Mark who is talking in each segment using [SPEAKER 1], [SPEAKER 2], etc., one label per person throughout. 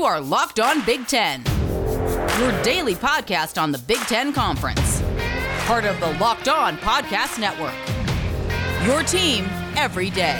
[SPEAKER 1] You are Locked On Big Ten, your daily podcast on the Big Ten Conference. Part of the Locked On Podcast Network. Your team every day.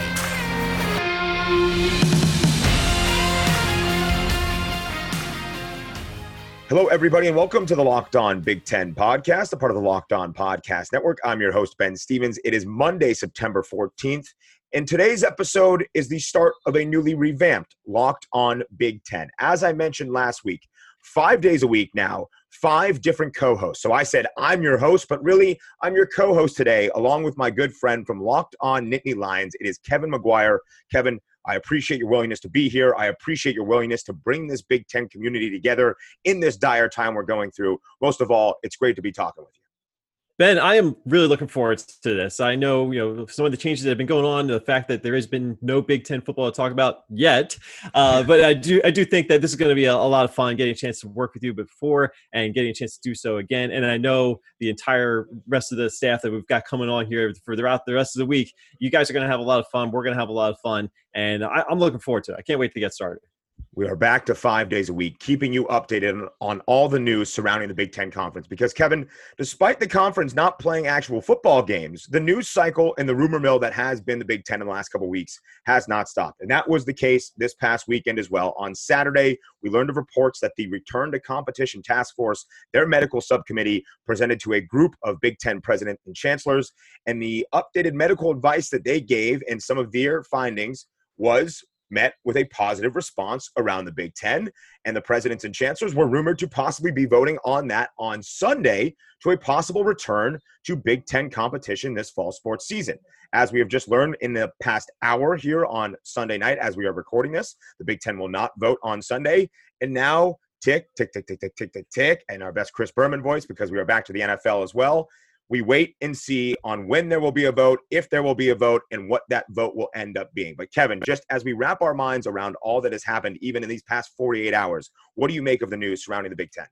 [SPEAKER 2] Hello, everybody, and welcome to the Locked On Big Ten podcast, a part of the Locked On Podcast Network. I'm your host, Ben Stevens. It is Monday, September 14th, and today's episode is the start of a newly revamped Locked On Big Ten. As I mentioned last week, 5 days a week now, 5 different co-hosts. So I said I'm your host, but really I'm your co-host today, along with my good friend from Locked On Nittany Lions. It is Kevin McGuire. Kevin, I appreciate your willingness to be here. I appreciate your willingness to bring this Big Ten community together in this dire time we're going through. Most of all, it's great to be talking with you.
[SPEAKER 3] Ben, I am really looking forward to this. I know, some of the changes that have been going on, the fact that there has been no Big Ten football to talk about yet, but I do think that this is going to be a lot of fun, getting a chance to work with you before and getting a chance to do so again. And I know the entire rest of the staff that we've got coming on here for throughout the rest of the week, you guys are going to have a lot of fun. We're going to have a lot of fun, and I'm looking forward to it. I can't wait to get started.
[SPEAKER 2] We are back to 5 days a week, keeping you updated on all the news surrounding the Big Ten Conference. Because, Kevin, despite the conference not playing actual football games, the news cycle and the rumor mill that has been the Big Ten in the last couple of weeks has not stopped. And that was the case this past weekend as well. On Saturday, we learned of reports that the Return to Competition Task Force, their medical subcommittee, presented to a group of Big Ten presidents and chancellors. And the updated medical advice that they gave and some of their findings was met with a positive response around the Big Ten, and the presidents and chancellors were rumored to possibly be voting on that on Sunday to a possible return to Big Ten competition this fall sports season. As we have just learned in the past hour here on Sunday night, as we are recording this, the Big Ten will not vote on Sunday, and now tick, tick, tick, tick, tick, tick, tick, tick, and our best Chris Berman voice, because we are back to the NFL as well. We wait and see on when there will be a vote, if there will be a vote, and what that vote will end up being. But Kevin, just as we wrap our minds around all that has happened, even in these past 48 hours, what do you make of the news surrounding the Big Ten?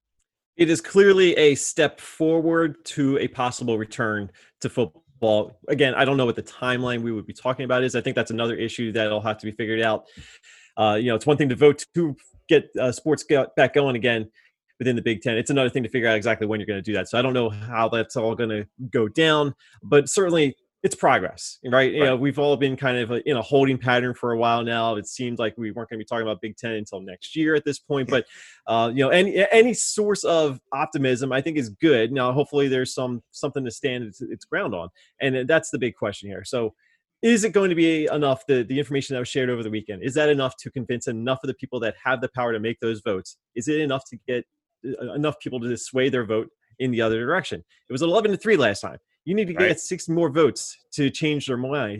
[SPEAKER 3] It is clearly a step forward to a possible return to football. Again, I don't know what the timeline we would be talking about is. I think that's another issue that'll have to be figured out. It's one thing to vote to get sports back going again within the Big Ten. It's another thing to figure out exactly when you're going to do that. So I don't know how that's all going to go down, but certainly it's progress, right? We've all been kind of in a holding pattern for a while now. It seemed like we weren't going to be talking about Big Ten until next year at this point, but any source of optimism I think is good. Now, hopefully there's something to stand its ground on, and that's the big question here. So is it going to be enough, the information that was shared over the weekend, is that enough to convince enough of the people that have the power to make those votes? Is it enough to get enough people to sway their vote in the other direction? It was 11-3 last time. You need to get 6 more votes to change their mind.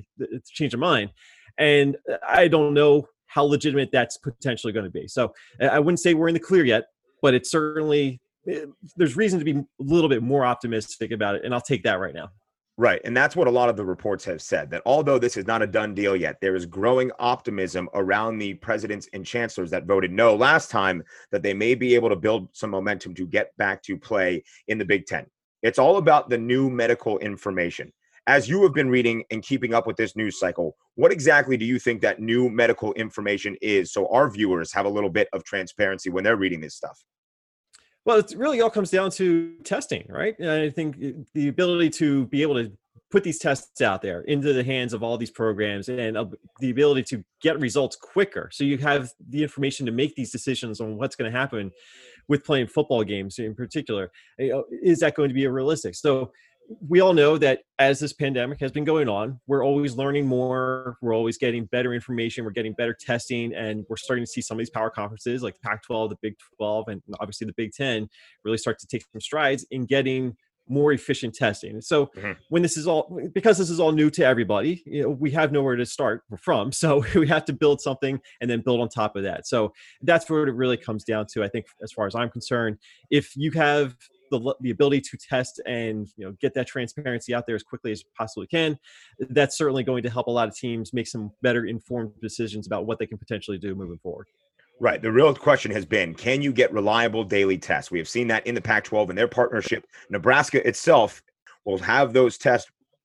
[SPEAKER 3] And I don't know how legitimate that's potentially going to be. So I wouldn't say we're in the clear yet, but it's certainly, there's reason to be a little bit more optimistic about it. And I'll take that right now.
[SPEAKER 2] Right. And that's what a lot of the reports have said, that although this is not a done deal yet, there is growing optimism around the presidents and chancellors that voted no last time that they may be able to build some momentum to get back to play in the Big Ten. It's all about the new medical information. As you have been reading and keeping up with this news cycle, what exactly do you think that new medical information is, so our viewers have a little bit of transparency when they're reading this stuff?
[SPEAKER 3] Well, it really all comes down to testing, right? And I think the ability to be able to put these tests out there into the hands of all these programs, and the ability to get results quicker. So you have the information to make these decisions on what's going to happen with playing football games in particular. Is that going to be realistic? So we all know that as this pandemic has been going on, we're always learning more. We're always getting better information. We're getting better testing, and we're starting to see some of these power conferences like the Pac-12, the Big 12, and obviously the Big 10 really start to take some strides in getting more efficient testing. So when this is all, because this is all new to everybody, we have nowhere to start from. So we have to build something and then build on top of that. So that's what it really comes down to, I think, as far as I'm concerned. If you have the ability to test and get that transparency out there as quickly as you possibly can, that's certainly going to help a lot of teams make some better informed decisions about what they can potentially do moving forward.
[SPEAKER 2] Right. The real question has been, can you get reliable daily tests? We have seen that in the Pac-12 and their partnership. Nebraska itself will have those tests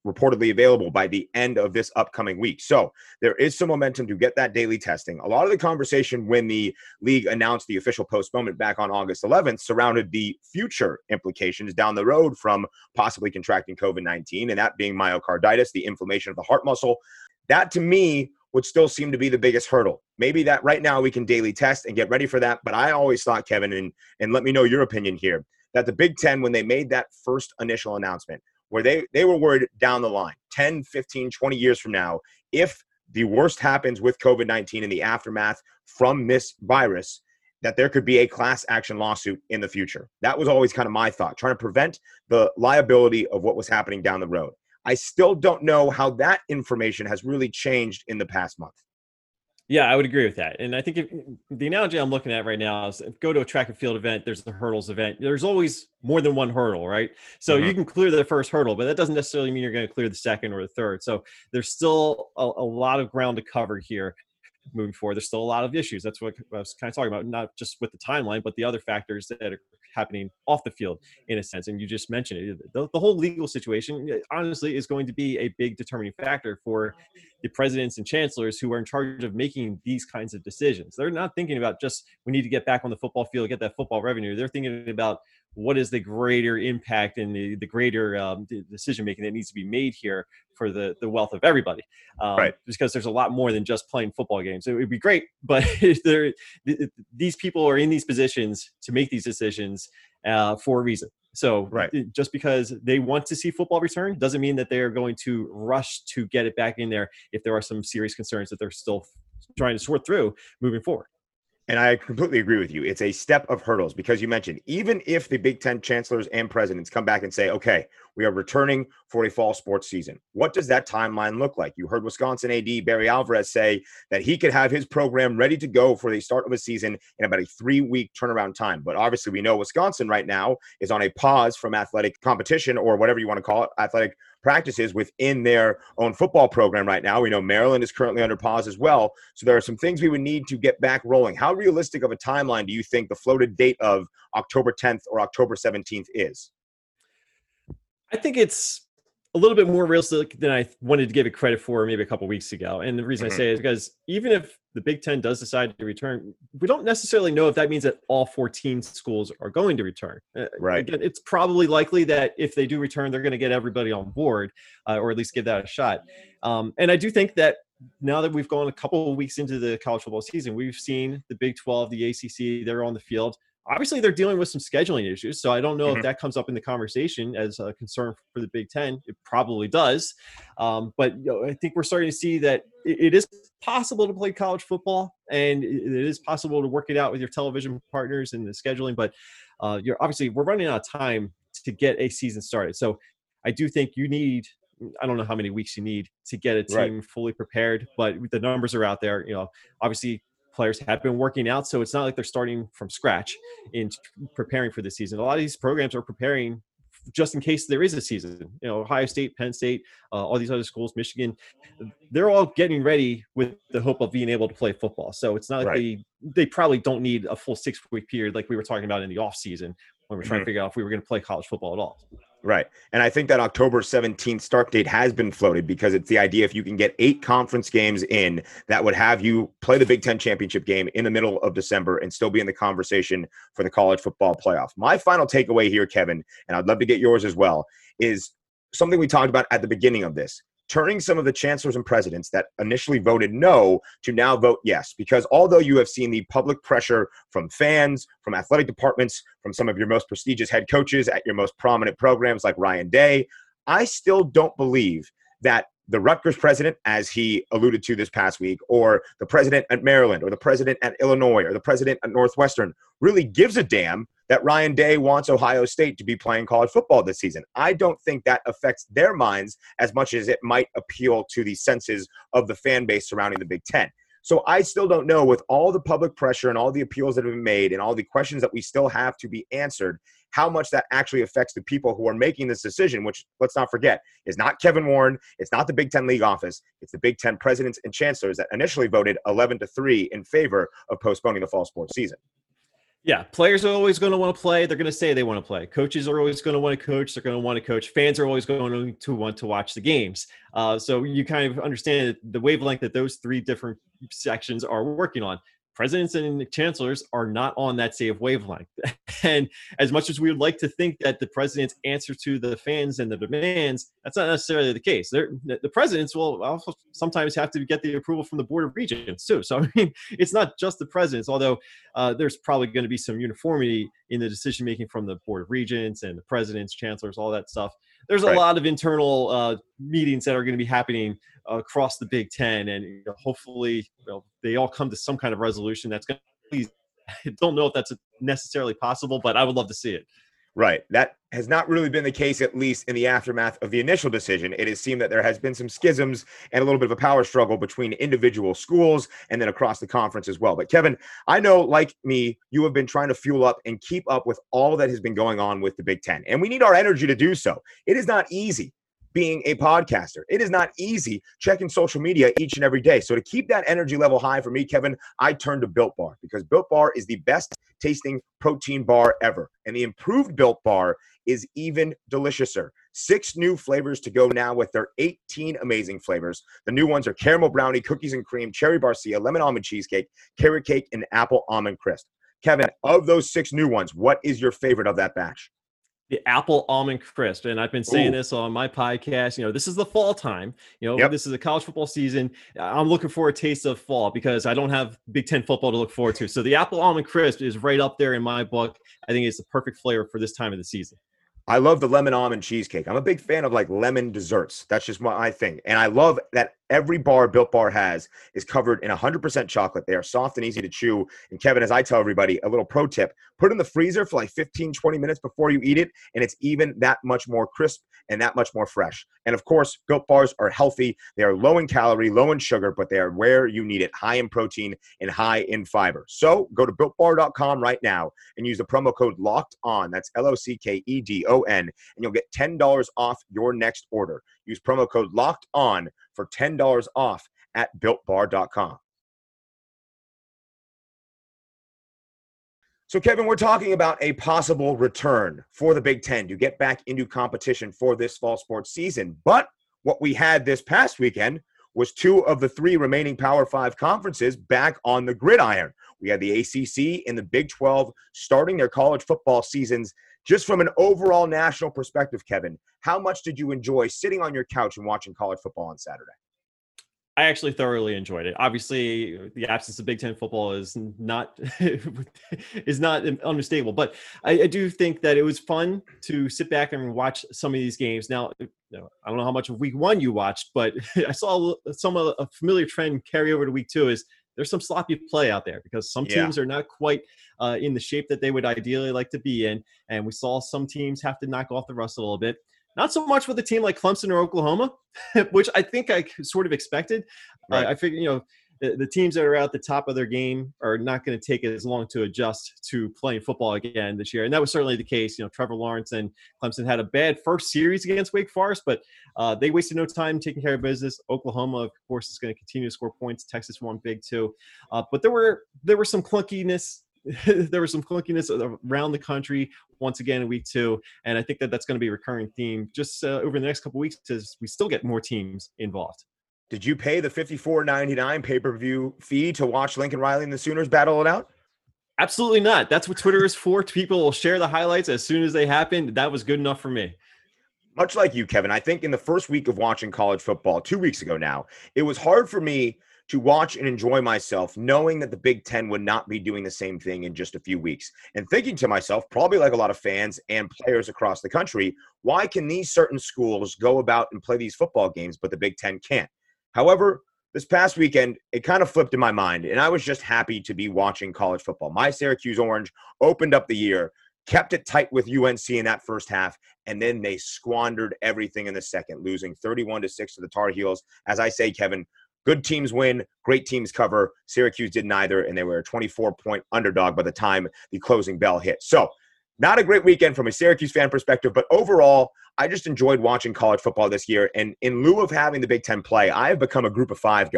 [SPEAKER 2] reportedly available by the end of this upcoming week. So there is some momentum to get that daily testing. A lot of the conversation when the league announced the official postponement back on August 11th surrounded the future implications down the road from possibly contracting COVID-19, and that being myocarditis, the inflammation of the heart muscle. That to me would still seem to be the biggest hurdle. Maybe that right now we can daily test and get ready for that. But I always thought, Kevin, and let me know your opinion here, that the Big Ten, when they made that first initial announcement, where they were worried down the line, 10, 15, 20 years from now, if the worst happens with COVID-19 and the aftermath from this virus, that there could be a class action lawsuit in the future. That was always kind of my thought, trying to prevent the liability of what was happening down the road. I still don't know how that information has really changed in the past month.
[SPEAKER 3] Yeah, I would agree with that. And I think the analogy I'm looking at right now is go to a track and field event, there's the hurdles event. There's always more than one hurdle, right? So you can clear the first hurdle, but that doesn't necessarily mean you're going to clear the second or the third. So there's still a lot of ground to cover here moving forward. There's still a lot of issues. That's what I was kind of talking about, not just with the timeline, but the other factors that are happening off the field in a sense. And you just mentioned it. The whole legal situation, honestly, is going to be a big determining factor for the presidents and chancellors who are in charge of making these kinds of decisions. They're not thinking about just, we need to get back on the football field, get that football revenue. They're thinking about what is the greater impact and the greater decision-making that needs to be made here for the wealth of everybody.
[SPEAKER 2] Right.
[SPEAKER 3] Because there's a lot more than just playing football games. It would be great, but these people are in these positions to make these decisions for a reason. So just because they want to see football return doesn't mean that they are going to rush to get it back in there if there are some serious concerns that they're still trying to sort through moving forward.
[SPEAKER 2] And I completely agree with you. It's a step of hurdles because you mentioned, even if the Big Ten chancellors and presidents come back and say, okay, we are returning for a fall sports season, what does that timeline look like? You heard Wisconsin AD Barry Alvarez say that he could have his program ready to go for the start of a season in about a 3-week turnaround time. But obviously we know Wisconsin right now is on a pause from athletic competition, or whatever you want to call it, athletic practices within their own football program right now. We know Maryland is currently under pause as well. So there are some things we would need to get back rolling. How realistic of a timeline do you think the floated date of October 10th or October 17th is?
[SPEAKER 3] I think it's a little bit more realistic than I wanted to give it credit for maybe a couple of weeks ago. And the reason I say it is because even if the Big Ten does decide to return, we don't necessarily know if that means that all 14 schools are going to return.
[SPEAKER 2] Right.
[SPEAKER 3] Again, it's probably likely that if they do return, they're going to get everybody on board, or at least give that a shot. And I do think that now that we've gone a couple of weeks into the college football season, we've seen the Big 12, the ACC, they're on the field. Obviously, they're dealing with some scheduling issues, so I don't know if that comes up in the conversation as a concern for the Big Ten. It probably does, but I think we're starting to see that it is possible to play college football, and it is possible to work it out with your television partners and the scheduling. But we're running out of time to get a season started. So I do think you need, I don't know how many weeks you need to get a team fully prepared, but the numbers are out there. Obviously, players have been working out, so it's not like they're starting from scratch in preparing for the season. A lot of these programs are preparing just in case there is a season. Ohio State, Penn State, all these other schools, Michigan, they're all getting ready with the hope of being able to play football. So it's not like they probably don't need a full 6-week period like we were talking about in the off season when we're trying to figure out if we were going to play college football at all.
[SPEAKER 2] Right. And I think that October 17th start date has been floated because it's the idea if you can get 8 conference games in, that would have you play the Big Ten championship game in the middle of December and still be in the conversation for the college football playoff. My final takeaway here, Kevin, and I'd love to get yours as well, is something we talked about at the beginning of this. Turning some of the chancellors and presidents that initially voted no to now vote yes. Because although you have seen the public pressure from fans, from athletic departments, from some of your most prestigious head coaches at your most prominent programs like Ryan Day, I still don't believe that the Rutgers president, as he alluded to this past week, or the president at Maryland, or the president at Illinois, or the president at Northwestern really gives a damn that Ryan Day wants Ohio State to be playing college football this season. I don't think that affects their minds as much as it might appeal to the senses of the fan base surrounding the Big Ten. So I still don't know, with all the public pressure and all the appeals that have been made and all the questions that we still have to be answered, how much that actually affects the people who are making this decision, which, let's not forget, is not Kevin Warren. It's not the Big Ten League office. It's the Big Ten presidents and chancellors that initially voted 11-3 in favor of postponing the fall sports season.
[SPEAKER 3] Yeah, players are always going to want to play. They're going to say they want to play. Coaches are always going to want to coach. They're going to want to coach. Fans are always going to want to watch the games. So you kind of understand the wavelength that those three different sections are working on. Presidents and chancellors are not on that same wavelength. And as much as we would like to think that the presidents answer to the fans and the demands, that's not necessarily the case. The presidents will also sometimes have to get the approval from the Board of Regents too. So, I mean, it's not just the presidents, although there's probably going to be some uniformity in the decision-making from the Board of Regents and the presidents, chancellors, all that stuff. There's a lot of internal meetings that are going to be happening across the Big Ten, and hopefully they all come to some kind of resolution that's going to please. I don't know if that's necessarily possible, but I would love to see it.
[SPEAKER 2] Right. That has not really been the case, at least in the aftermath of the initial decision. It has seemed that there has been some schisms and a little bit of a power struggle between individual schools and then across the conference as well. But Kevin, I know, like me, you have been trying to fuel up and keep up with all that has been going on with the Big Ten. And we need our energy to do so. It is not easy being a podcaster. It is not easy checking social media each and every day. So to keep that energy level high for me, Kevin, I turn to Built Bar, because Built Bar is the best tasting protein bar ever. And the improved Built Bar is even deliciouser. 6 new flavors to go now with their 18 amazing flavors. The new ones are caramel brownie, cookies and cream, cherry barcia, lemon almond cheesecake, carrot cake, and apple almond crisp. Kevin, of those 6 new ones, what is your favorite of that batch?
[SPEAKER 3] The apple almond crisp. And I've been saying this on my podcast, this is the fall time, This is a college football season. I'm looking for a taste of fall because I don't have Big Ten football to look forward to. So the apple almond crisp is right up there in my book. I think it's the perfect flavor for this time of the season.
[SPEAKER 2] I love the lemon almond cheesecake. I'm a big fan of like lemon desserts. That's just my thing. And I love that every bar Built Bar has is covered in 100% chocolate. They are soft and easy to chew. And Kevin, as I tell everybody, a little pro tip, put it in the freezer for like 15, 20 minutes before you eat it. And it's even that much more crisp and that much more fresh. And of course, Built Bars are healthy. They are low in calorie, low in sugar, but they are where you need it, high in protein and high in fiber. So go to BuiltBar.com right now and use the promo code LOCKEDON. That's LOCKEDON. And you'll get $10 off your next order. Use promo code LOCKEDON for $10 off at BuiltBar.com. So, Kevin, we're talking about a possible return for the Big Ten to get back into competition for this fall sports season. But what we had this past weekend was 2 of the 3 remaining Power 5 conferences back on the gridiron. We had the ACC and the Big 12 starting their college football seasons. Just from an overall national perspective, Kevin, how much did you enjoy sitting on your couch and watching college football on Saturday?
[SPEAKER 3] I actually thoroughly enjoyed it. Obviously, the absence of Big Ten football is not unmistakable, but I do think that it was fun to sit back and watch some of these games. Now, I don't know how much of week 1 you watched, but I saw some of a familiar trend carry over to week 2 is there's some sloppy play out there because some teams are not quite in the shape that they would ideally like to be in. And we saw some teams have to knock off the rust a little bit. Not so much with a team like Clemson or Oklahoma, which I think I sort of expected. Right. I figured, the teams that are at the top of their game are not going to take as long to adjust to playing football again this year. And that was certainly the case. Trevor Lawrence and Clemson had a bad first series against Wake Forest, but they wasted no time taking care of business. Oklahoma, of course, is going to continue to score points. Texas won big too. But there were some clunkiness. There was some clunkiness around the country once again in week 2, and I think that that's going to be a recurring theme just over the next couple of weeks as we still get more teams involved.
[SPEAKER 2] Did you pay the $54.99 pay-per-view fee to watch Lincoln Riley and the Sooners battle it out?
[SPEAKER 3] Absolutely not. That's what Twitter is for. People will share the highlights as soon as they happen. That was good enough for me.
[SPEAKER 2] Much like you, Kevin, I think in the first week of watching college football, 2 weeks ago now, it was hard for me to watch and enjoy myself knowing that the Big Ten would not be doing the same thing in just a few weeks. And thinking to myself, probably like a lot of fans and players across the country, why can these certain schools go about and play these football games, but the Big Ten can't? However, this past weekend, it kind of flipped in my mind, and I was just happy to be watching college football. My Syracuse Orange opened up the year, kept it tight with UNC in that first half, and then they squandered everything in the second, losing 31-6 to the Tar Heels. As I say, Kevin, good teams win, great teams cover. Syracuse did neither, and they were a 24-point underdog by the time the closing bell hit. So, not a great weekend from a Syracuse fan perspective, but overall, I just enjoyed watching college football this year. And in lieu of having the Big Ten play, I have become a group of 5 guy.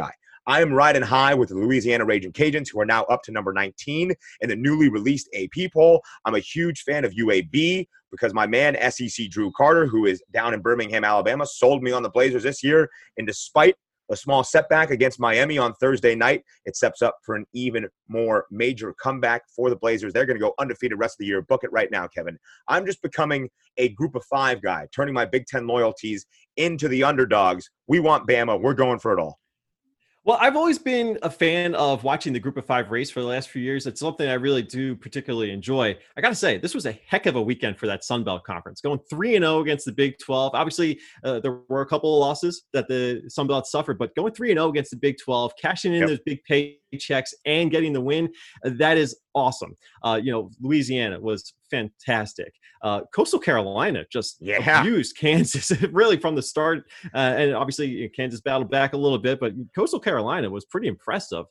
[SPEAKER 2] I am riding high with the Louisiana Raging Cajuns, who are now up to number 19 in the newly released AP poll. I'm a huge fan of UAB because my man, SEC Drew Carter, who is down in Birmingham, Alabama, sold me on the Blazers this year. And despite a small setback against Miami on Thursday night, it sets up for an even more major comeback for the Blazers. They're going to go undefeated rest of the year. Book it right now, Kevin. I'm just becoming a group of five guy, turning my Big Ten loyalties into the underdogs. We want Bama. We're going for it all.
[SPEAKER 3] Well, I've always been a fan of watching the Group of Five race for the last few years. It's something I really do particularly enjoy. I got to say, this was a heck of a weekend for that Sun Belt Conference, going 3-0 against the Big 12. Obviously, there were a couple of losses that the Sun Belt suffered, but going 3-0 against the Big 12, cashing in those big paychecks and getting the win, that is awesome. Louisiana was fantastic. Coastal Carolina just abused Kansas really from the start. And obviously Kansas battled back a little bit, but Coastal Carolina was pretty impressive.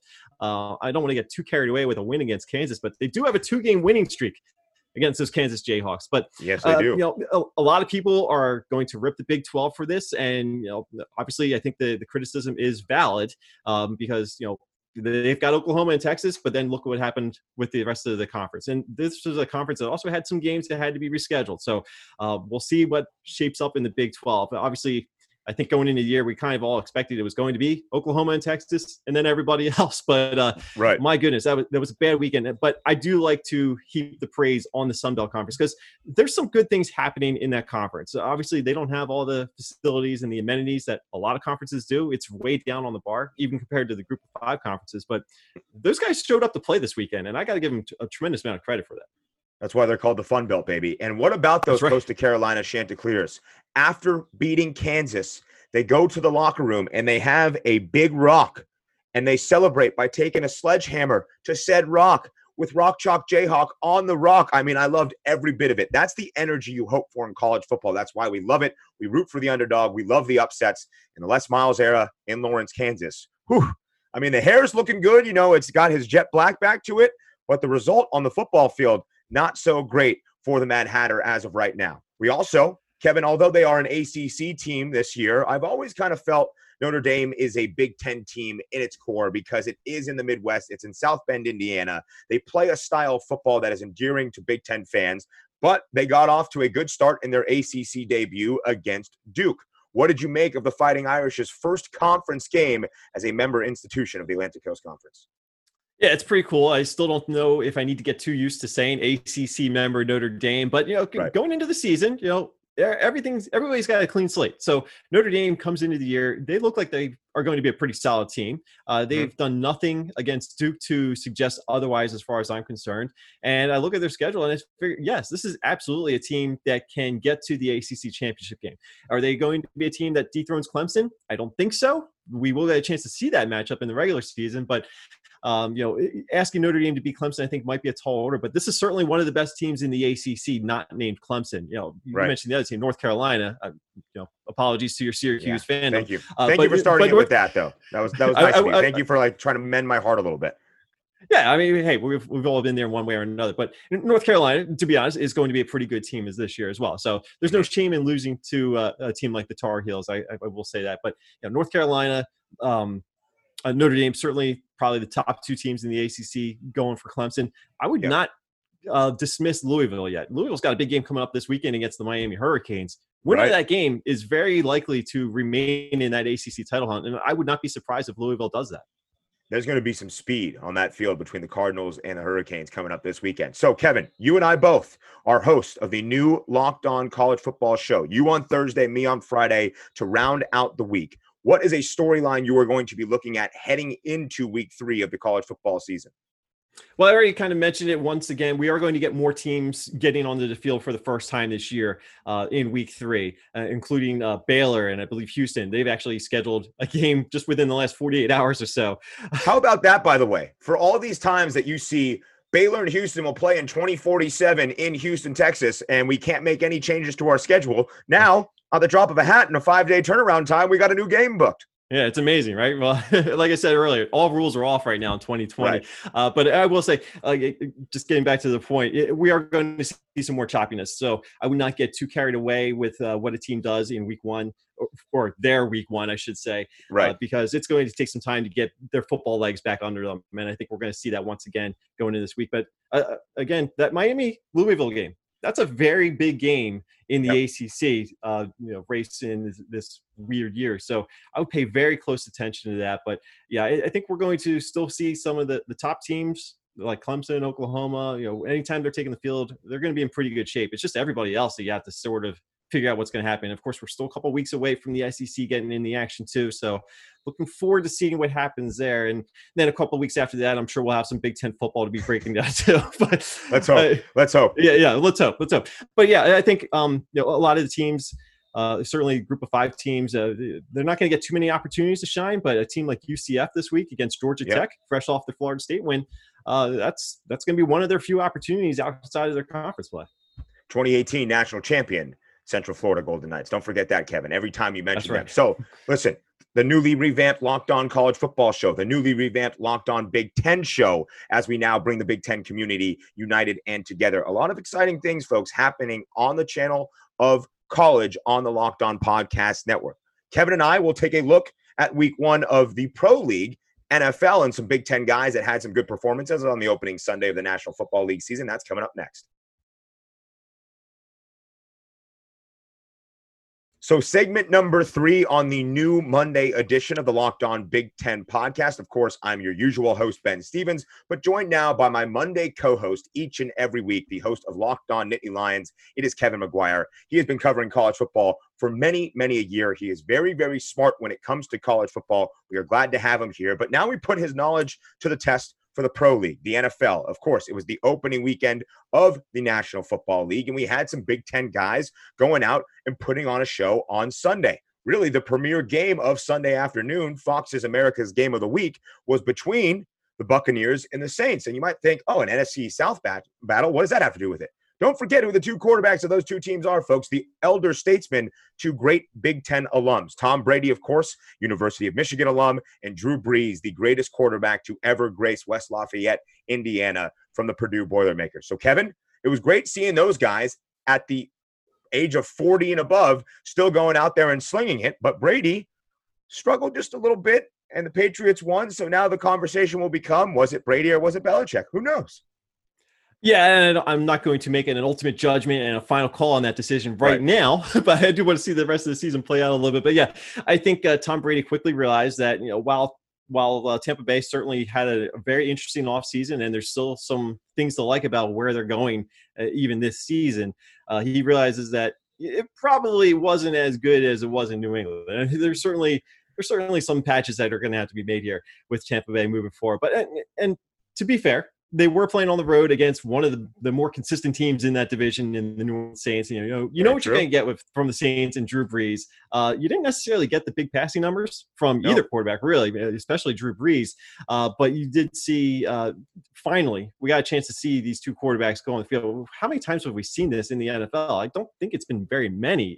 [SPEAKER 3] I don't want to get too carried away with a win against Kansas, but they do have a 2-game winning streak against those Kansas Jayhawks. But
[SPEAKER 2] yes, they do.
[SPEAKER 3] A lot of people are going to rip the Big 12 for this. And, obviously I think the criticism is valid because, they've got Oklahoma and Texas, but then look what happened with the rest of the conference. And this was a conference that also had some games that had to be rescheduled. So we'll see what shapes up in the Big 12. Obviously, I think going into the year, we kind of all expected it was going to be Oklahoma and Texas and then everybody else. But
[SPEAKER 2] right.
[SPEAKER 3] My goodness, that was a bad weekend. But I do like to heap the praise on the Sun Belt Conference because there's some good things happening in that conference. So obviously, they don't have all the facilities and the amenities that a lot of conferences do. It's way down on the bar, even compared to the Group of Five conferences. But those guys showed up to play this weekend, and I got to give them a tremendous amount of credit for that.
[SPEAKER 2] That's why they're called the Fun Belt, baby. And what about those Coastal Carolina Chanticleers? After beating Kansas, they go to the locker room and they have a big rock and they celebrate by taking a sledgehammer to said rock with Rock Chalk Jayhawk on the rock. I mean, I loved every bit of it. That's the energy you hope for in college football. That's why we love it. We root for the underdog. We love the upsets. In the Les Miles era in Lawrence, Kansas. Whew. I mean, the hair's looking good. It's got his jet black back to it. But the result on the football field, not so great for the Mad Hatter as of right now. We also, Kevin, although they are an ACC team this year, I've always kind of felt Notre Dame is a Big Ten team in its core because it is in the Midwest. It's in South Bend, Indiana. They play a style of football that is endearing to Big Ten fans, but they got off to a good start in their ACC debut against Duke. What did you make of the Fighting Irish's first conference game as a member institution of the Atlantic Coast Conference?
[SPEAKER 3] Yeah, it's pretty cool. I still don't know if I need to get too used to saying ACC member Notre Dame, but going into the season, everybody's got a clean slate. So Notre Dame comes into the year, they look like they are going to be a pretty solid team. They've done nothing against Duke to suggest otherwise, as far as I'm concerned. And I look at their schedule and I figure, yes, this is absolutely a team that can get to the ACC championship game. Are they going to be a team that dethrones Clemson? I don't think so. We will get a chance to see that matchup in the regular season, but asking Notre Dame to beat Clemson, I think, might be a tall order, but this is certainly one of the best teams in the ACC, not named Clemson. You mentioned the other team, North Carolina. Apologies to your Syracuse fandom.
[SPEAKER 2] Thank you. Thank you for starting it with that, though. That was nice of you. Thank you for trying to mend my heart a little bit.
[SPEAKER 3] Yeah, I mean, hey, we've all been there one way or another. But North Carolina, to be honest, is going to be a pretty good team as this year as well. So there's no shame in losing to a team like the Tar Heels. I will say that. But North Carolina, Notre Dame, certainly probably the top two teams in the ACC going for Clemson. I would not dismiss Louisville yet. Louisville's got a big game coming up this weekend against the Miami Hurricanes. Winning that game is very likely to remain in that ACC title hunt, and I would not be surprised if Louisville does that.
[SPEAKER 2] There's going to be some speed on that field between the Cardinals and the Hurricanes coming up this weekend. So, Kevin, you and I both are hosts of the new Locked On College Football show. You on Thursday, me on Friday, to round out the week. What is a storyline you are going to be looking at heading into week 3 of the college football season?
[SPEAKER 3] Well, I already kind of mentioned it once again. We are going to get more teams getting onto the field for the first time this year in week 3, including Baylor and I believe Houston. They've actually scheduled a game just within the last 48 hours or so.
[SPEAKER 2] How about that, by the way? For all these times that you see Baylor and Houston will play in 2047 in Houston, Texas, and we can't make any changes to our schedule. Now, on the drop of a hat in a 5-day turnaround time, we got a new game booked.
[SPEAKER 3] Yeah, it's amazing, right? Well, like I said earlier, all rules are off right now in 2020. Right. But I will say, just getting back to the point, we are going to see some more choppiness. So I would not get too carried away with what a team does in week one, or their week one, I should say,
[SPEAKER 2] right?
[SPEAKER 3] Because it's going to take some time to get their football legs back under them. And I think we're going to see that once again going into this week. But again, that Miami-Louisville game, that's a very big game in the ACC, race in this weird year. So I would pay very close attention to that. But yeah, I think we're going to still see some of the top teams like Clemson, Oklahoma. Anytime they're taking the field, they're going to be in pretty good shape. It's just everybody else that you have to sort of figure out what's going to happen. Of course, we're still a couple of weeks away from the SEC getting in the action too. So looking forward to seeing what happens there. And then a couple of weeks after that, I'm sure we'll have some Big Ten football to be breaking down too. But
[SPEAKER 2] let's hope. Let's hope.
[SPEAKER 3] Yeah, let's hope. But yeah, I think a lot of the teams, certainly Group of 5 teams, they're not going to get too many opportunities to shine. But a team like UCF this week against Georgia Tech, fresh off the Florida State win, that's going to be one of their few opportunities outside of their conference play.
[SPEAKER 2] 2018 national champion Central Florida Golden Knights. Don't forget that, Kevin, every time you mention them. So listen, the newly revamped Locked On College Football Show, the newly revamped Locked On Big Ten Show, as we now bring the Big Ten community united and together. A lot of exciting things, folks, happening on the channel of college on the Locked On Podcast Network. Kevin and I will take a look at week one of the Pro League, NFL, and some Big Ten guys that had some good performances on the opening Sunday of the National Football League season. That's coming up next. So segment number 3 on the new Monday edition of the Locked On Big Ten podcast. Of course, I'm your usual host, Ben Stevens, but joined now by my Monday co-host each and every week, the host of Locked On Nittany Lions. It is Kevin McGuire. He has been covering college football for many, many a year. He is very, very smart when it comes to college football. We are glad to have him here, but now we put his knowledge to the test for the Pro League, the NFL. Of course, it was the opening weekend of the National Football League, and we had some Big Ten guys going out and putting on a show on Sunday. Really, the premier game of Sunday afternoon, Fox's America's Game of the Week, was between the Buccaneers and the Saints. And you might think, an NFC South battle, what does that have to do with it? Don't forget who the two quarterbacks of those two teams are, folks. The elder statesmen, two great Big Ten alums. Tom Brady, of course, University of Michigan alum, and Drew Brees, the greatest quarterback to ever grace West Lafayette, Indiana, from the Purdue Boilermakers. So, Kevin, it was great seeing those guys at the age of 40 and above still going out there and slinging it. But Brady struggled just a little bit, and the Patriots won. So now the conversation will become, was it Brady or was it Belichick? Who knows?
[SPEAKER 3] Yeah, and I'm not going to make an ultimate judgment and a final call on that decision right now, but I do want to see the rest of the season play out a little bit. But yeah, I think Tom Brady quickly realized that, while Tampa Bay certainly had a very interesting offseason, and there's still some things to like about where they're going even this season, he realizes that it probably wasn't as good as it was in New England. And there's certainly some patches that are going to have to be made here with Tampa Bay moving forward. But and to be fair, they were playing on the road against one of the more consistent teams in that division, in the New Orleans Saints. You know what you're going to get from the Saints and Drew Brees. You didn't necessarily get the big passing numbers from either quarterback, really, especially Drew Brees. But you did see, finally, we got a chance to see these two quarterbacks go on the field. How many times have we seen this in the NFL? I don't think it's been very many.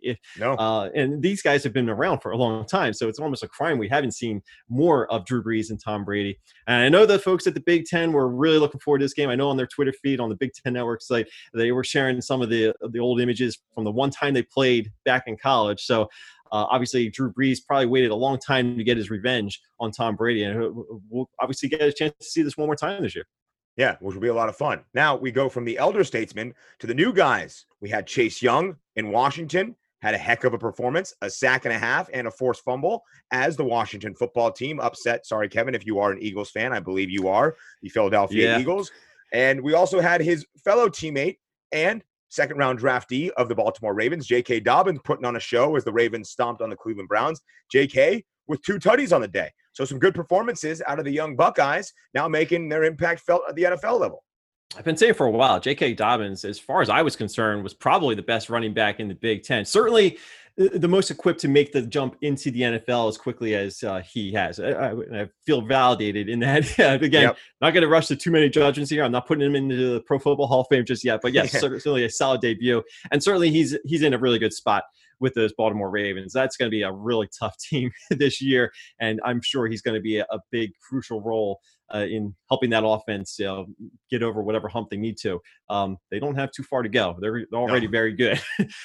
[SPEAKER 3] And these guys have been around for a long time, so it's almost a crime we haven't seen more of Drew Brees and Tom Brady. And I know the folks at the Big Ten were really looking forward to this game. I know on their Twitter feed, on the Big Ten Network site, they were sharing some of the old images from the one time they played back in college. So obviously, Drew Brees probably waited a long time to get his revenge on Tom Brady, and we'll obviously get a chance to see this one more time this year.
[SPEAKER 2] Yeah, which will be a lot of fun. Now we go from the elder statesmen to the new guys. We had Chase Young in Washington, had a heck of a performance, a sack and a half, and a forced fumble as the Washington football team upset. Sorry, Kevin, if you are an Eagles fan, I believe you are, the Philadelphia Eagles. And we also had his fellow teammate and second-round draftee of the Baltimore Ravens, J.K. Dobbins, putting on a show as the Ravens stomped on the Cleveland Browns. J.K. with 2 tutties on the day. So some good performances out of the young Buckeyes, now making their impact felt at the NFL level.
[SPEAKER 3] I've been saying for a while, J.K. Dobbins, as far as I was concerned, was probably the best running back in the Big Ten. Certainly the most equipped to make the jump into the NFL as quickly as he has. I feel validated in that. Again, not going to rush to too many judgments here. I'm not putting him into the Pro Football Hall of Fame just yet. But yes, certainly a solid debut. And certainly he's in a really good spot with those Baltimore Ravens. That's going to be a really tough team this year, and I'm sure he's going to be a big, crucial role in helping that offense get over whatever hump they need to. They don't have too far to go. They're already very good.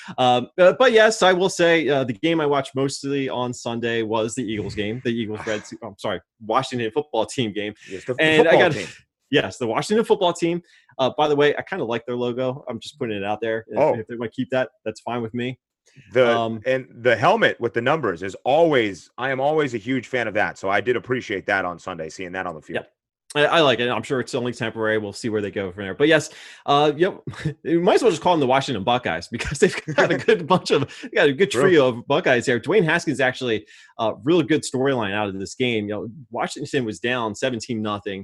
[SPEAKER 3] But yes, I will say the game I watched mostly on Sunday was the Eagles game, Washington football team game.
[SPEAKER 2] Yes, the football team.
[SPEAKER 3] Yes, the Washington football team. By the way, I kind of like their logo. I'm just putting it out there. If they want to keep that, that's fine with me.
[SPEAKER 2] And the helmet with the numbers is always, I am always a huge fan of that. So I did appreciate that on Sunday, seeing that on the field.
[SPEAKER 3] Yep. I like it. I'm sure it's only temporary. We'll see where they go from there. But yes, you might as well just call them the Washington Buckeyes because they've got a good trio of Buckeyes here. Dwayne Haskins actually really good storyline out of this game. Washington was down 17-0.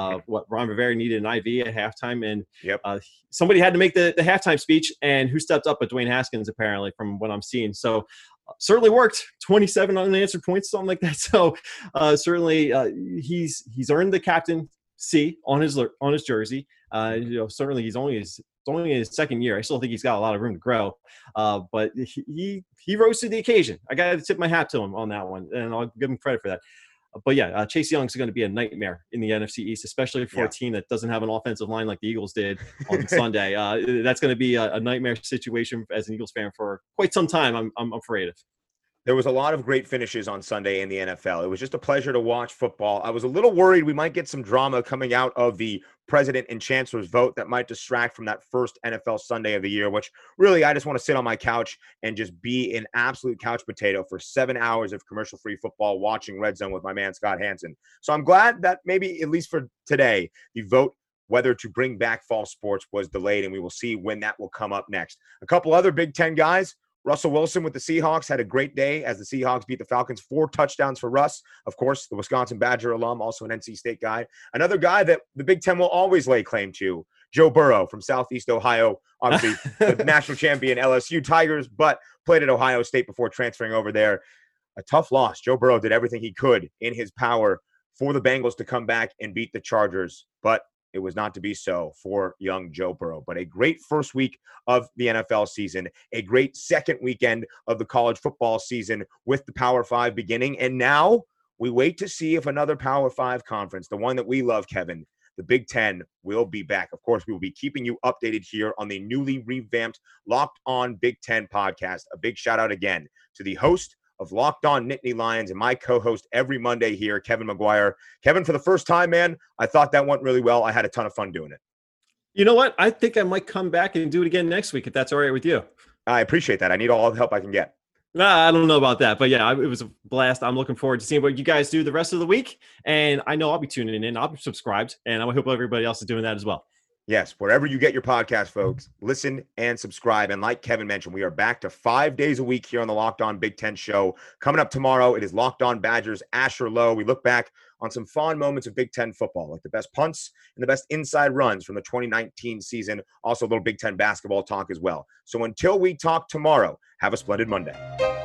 [SPEAKER 3] Ron Rivera needed an IV at halftime, and somebody had to make the halftime speech, and who stepped up but Dwayne Haskins, apparently, from what I'm seeing. So certainly worked. 27 unanswered points, something like that. So certainly he's earned the captaincy on his jersey. Certainly he's only in his second year. I still think he's got a lot of room to grow. But he rose to the occasion. I got to tip my hat to him on that one, and I'll give him credit for that. But yeah, Chase Young's going to be a nightmare in the NFC East, especially for a team that doesn't have an offensive line like the Eagles did on Sunday. That's going to be a nightmare situation as an Eagles fan for quite some time, I'm afraid of.
[SPEAKER 2] There was a lot of great finishes on Sunday in the NFL. It was just a pleasure to watch football. I was a little worried we might get some drama coming out of the president and chancellor's vote that might distract from that first NFL Sunday of the year, which really I just want to sit on my couch and just be an absolute couch potato for 7 hours of commercial-free football watching Red Zone with my man Scott Hansen. So I'm glad that maybe, at least for today, the vote whether to bring back fall sports was delayed, and we will see when that will come up next. A couple other Big Ten guys. Russell Wilson with the Seahawks had a great day as the Seahawks beat the Falcons. 4 touchdowns for Russ. Of course, the Wisconsin Badger alum, also an NC State guy. Another guy that the Big Ten will always lay claim to, Joe Burrow from Southeast Ohio. Obviously, the national champion LSU Tigers, but played at Ohio State before transferring over there. A tough loss. Joe Burrow did everything he could in his power for the Bengals to come back and beat the Chargers, but it was not to be so for young Joe Burrow. But a great first week of the NFL season, a great second weekend of the college football season with the Power 5 beginning. And now we wait to see if another Power 5 conference, the one that we love, Kevin, the Big Ten, will be back. Of course, we will be keeping you updated here on the newly revamped Locked On Big Ten podcast. A big shout out again to the host of Locked On Nittany Lions and my co-host every Monday here, Kevin McGuire. Kevin, for the first time, man, I thought that went really well. I had a ton of fun doing it.
[SPEAKER 3] You know what? I think I might come back and do it again next week if that's all right with you.
[SPEAKER 2] I appreciate that. I need all the help I can get.
[SPEAKER 3] I don't know about that, but yeah, it was a blast. I'm looking forward to seeing what you guys do the rest of the week, and I know I'll be tuning in. I'll be subscribed, and I hope everybody else is doing that as well.
[SPEAKER 2] Yes, wherever you get your podcast, folks, listen and subscribe. And like Kevin mentioned, we are back to 5 days a week here on the Locked On Big Ten show. Coming up tomorrow, it is Locked On Badgers, Asher Lowe. We look back on some fond moments of Big Ten football, like the best punts and the best inside runs from the 2019 season. Also a little Big Ten basketball talk as well. So until we talk tomorrow, have a splendid Monday.